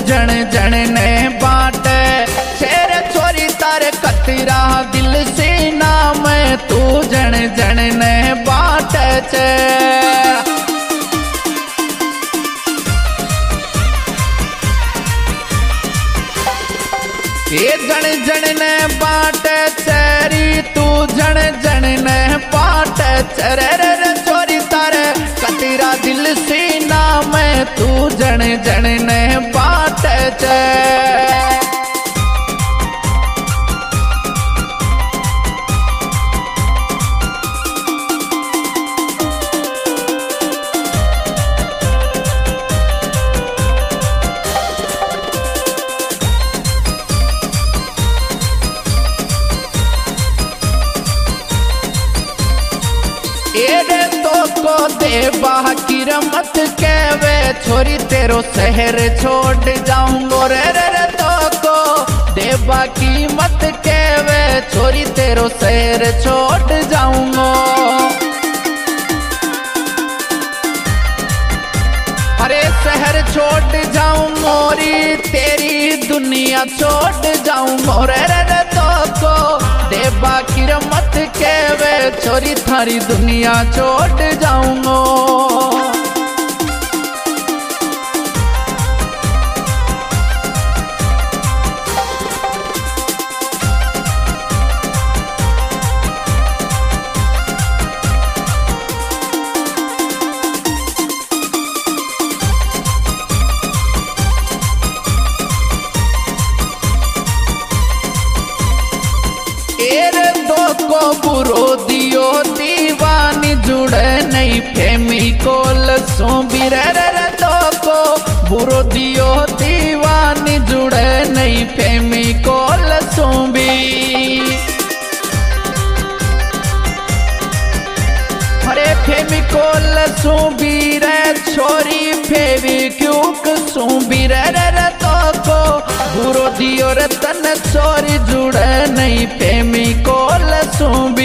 जन जन ने बाटे शेर छोरी तारे कतरा दिल से नाम तू जन जन ने बाटे छे। ये जन जन ने बाटे चेरी तू जन जन ने बाटे चरे रे छोरी तारे कतरा दिल से नाम तू जन जन ने बाटे छे। एरे तो को देवा की रमत कहवे छोरी तेरो शहर छोड़ जाऊंगो रे रे तो को देवा की मत कहवे छोरी तेरो शहर छोड़ जाऊंगो। अरे शहर छोड़ जाऊंगो री तेरी दुनिया छोड़ जाऊंगो रे रे तो को देवा की रमत कहवे छोरी थारी दुनिया छोड़ जाऊंगो। एरे दो को बुरो दियो दीवानी जुड़े नहीं फेमी कोल सोबी रे रे दो को बुरो दियो दीवानी जुड़े नहीं फेमी कोल सोबी। अरे फेमी कोल सोबी रे छोरी फेवी क्यों सोबी रे रे तो को बुरो दियो रे तन छोरी जुड़े नहीं फेमी कोल सोबी।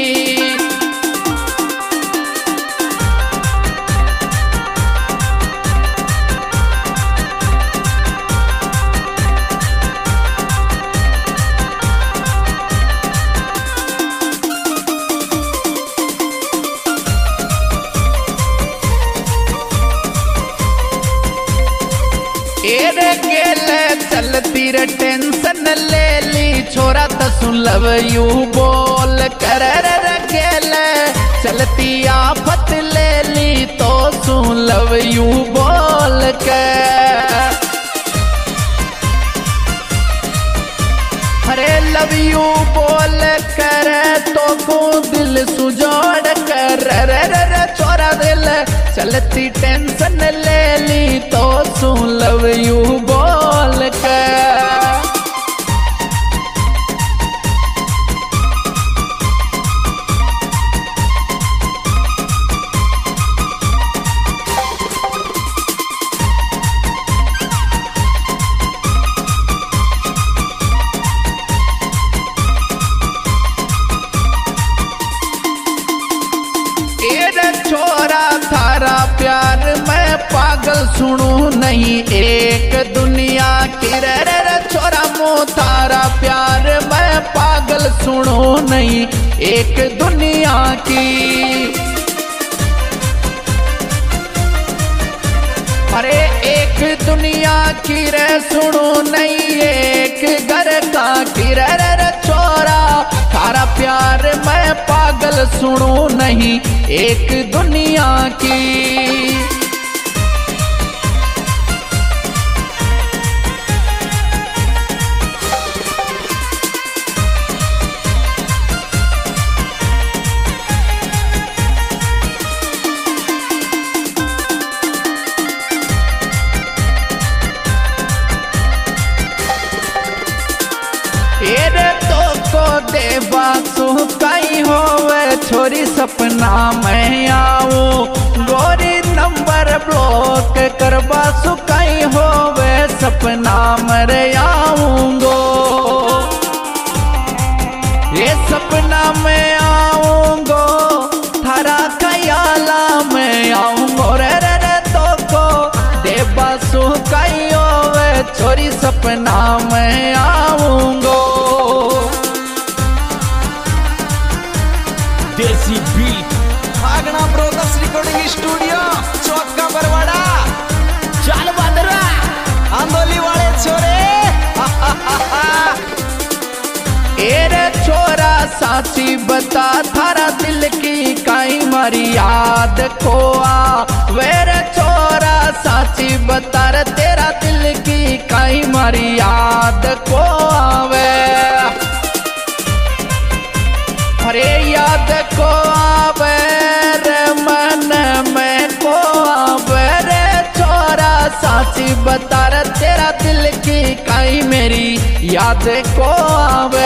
एरे गेले चलती रे टेंशन ले ली छोरा तसु लव यू बोल कर रे गेले चलती आफत ले ली तो सु लव यू बोल के। अरे लव यू बोल कर तो को दिल सुजोड़ कर रे छोरा दिल चलती टेंशन ले ली तो सु लव यू बोल के। छोरा थारा प्यार मैं पागल सुनू नहीं एक दुनिया की रे रे छोरा मो थारा प्यार मैं पागल सुनू नहीं एक दुनिया की। अरे एक दुनिया की रे सुनू नहीं एक घर का की रे रे छोरा थारा प्यार मैं पागल सुनू नहीं एक दुनिया की। एरे तो को देवा सुकाई होवे छोरी सपना में आऊं गोरी नंबर ब्लॉक करवा सुकाई होवे सपना मरे आऊंगो। ये सपना में आऊंगो थारा ख्याला में आऊंगो रे रे तो को देवा सुकाई होवे छोरी सपना में आऊंगो। देसी बीट भागना ब्रोदर्स रिकॉर्डिंग स्टूडियो चौक का बरवाड़ा। चल बदरा आंदोली वाले छोरे। एरे छोरा साची बता थारा दिल की काई मारी याद को आ। वेरे छोरा साची बता रे तेरा दिल की काई मारी याद को आवे। अरे याद को आवे रे मन में को आवे रे छोरा साची बता रे तेरा दिल की काई मेरी याद को आवे।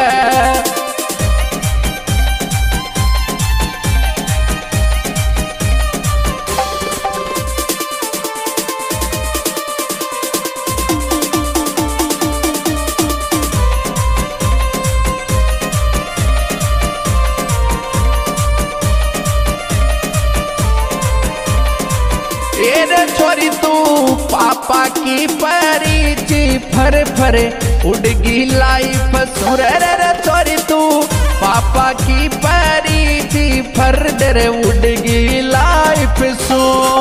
एरे छोरी तू पापा की परी थी फर फरे उड़गी लाइफ सुरे रे छोरी तू पापा की परी थी फर डरे उड़गी लाइफ सो।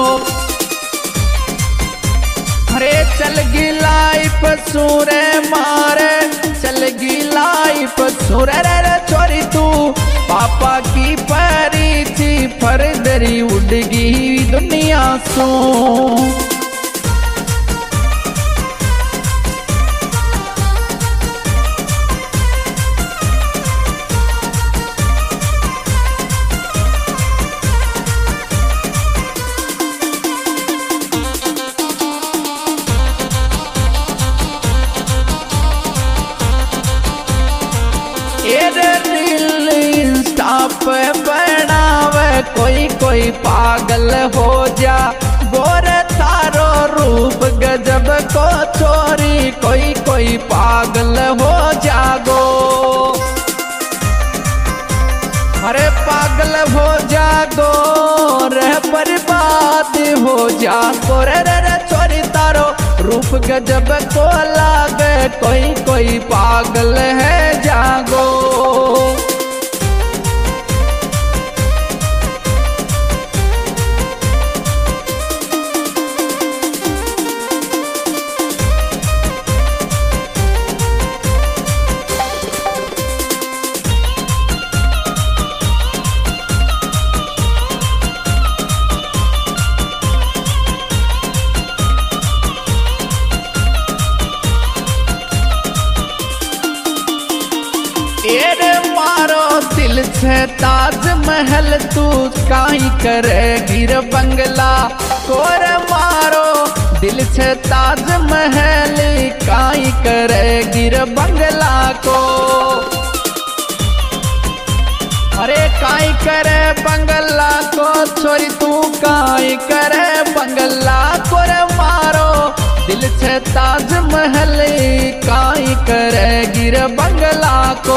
अरे चलगी लाइफ सुरे मारे चलगी लाइफ सुरे रे छोरी तू पापा की परी थी फर डरी उड़गी दुनिया सो। रील इंस्टा पे बनावे कोई कोई पागल हो जा। गोरे तारो रूप गजब को छोरी कोई कोई पागल हो जागो। अरे पागल हो जागो रे बर्बाद हो जागो रे रे छोरी तारो रूप गजब को लागे कोई कोई पागल है जागो। एरे मारो दिल से ताजमहल तू काई करे गिर बंगला कोर मारो दिल से ताजमहल काई करे गिर बंगला को। अरे काई करे बंगला को छोरी तू काई करे बंगला कोर मारो दिल से ताजमहल काई करे गिर बंगला को।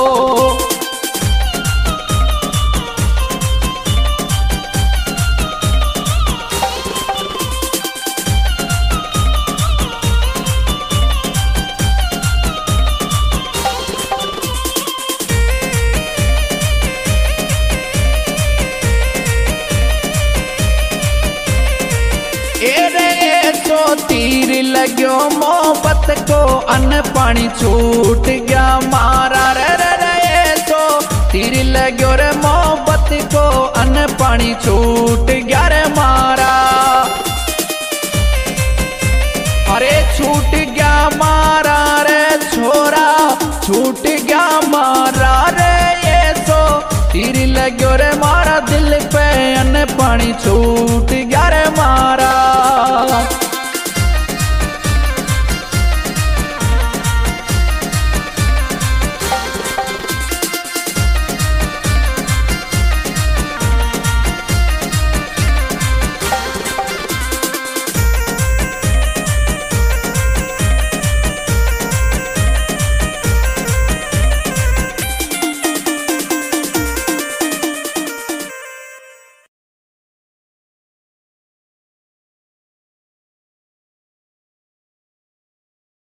तीर लग्यो मोहब्बत को अन्न पानी छूट गया मारा रे रे रे तो तीर लग्यो रे मोहब्बत को अन्न पानी छूट गया रे मारा। अरे छूट गया मारा रे छोरा छूट गया मारा रे ये तो तीर लग्यो रे मारा दिल पे अन्न पानी छूट गया रे मारा।